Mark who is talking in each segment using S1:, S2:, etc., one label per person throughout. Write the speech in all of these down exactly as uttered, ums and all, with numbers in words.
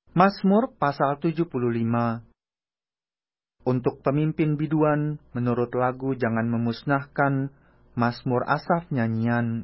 S1: Mazmur pasal tujuh puluh lima. Untuk pemimpin biduan, menurut lagu jangan memusnahkan, Mazmur Asaf nyanyian.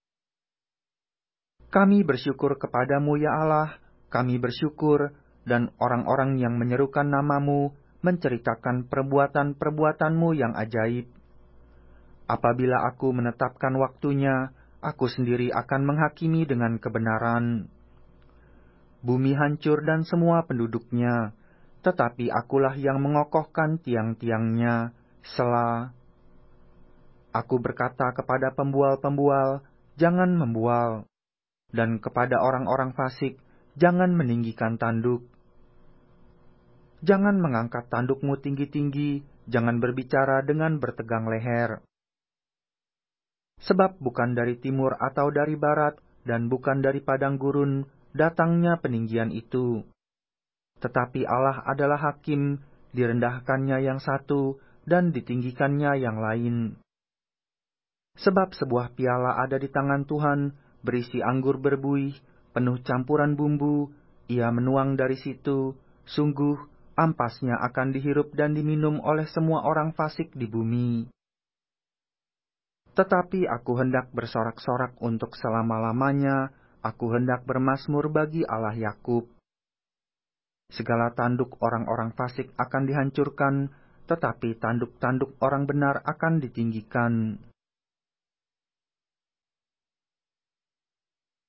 S1: Kami bersyukur kepadamu ya Allah, kami bersyukur, dan orang-orang yang menyerukan namamu, menceritakan perbuatan-perbuatanmu yang ajaib. Apabila aku menetapkan waktunya, aku sendiri akan menghakimi dengan kebenaran. Bumi hancur dan semua penduduknya, tetapi akulah yang mengokohkan tiang-tiangnya. Sela. Aku berkata kepada pembual-pembual, jangan membual, dan kepada orang-orang fasik, jangan meninggikan tanduk. Jangan mengangkat tandukmu tinggi-tinggi, jangan berbicara dengan bertegang leher. Sebab bukan dari timur atau dari barat, dan bukan dari padang gurun, datangnya peninggian itu. Tetapi Allah adalah hakim, direndahkannya yang satu, dan ditinggikannya yang lain. Sebab sebuah piala ada di tangan Tuhan, berisi anggur berbuih, penuh campuran bumbu, ia menuang dari situ, sungguh ampasnya akan dihirup dan diminum oleh semua orang fasik di bumi. Tetapi aku hendak bersorak-sorak untuk selama-lamanya, aku hendak bermazmur bagi Allah Yakub. Segala tanduk orang-orang fasik akan dihancurkan, tetapi tanduk-tanduk orang benar akan ditinggikan.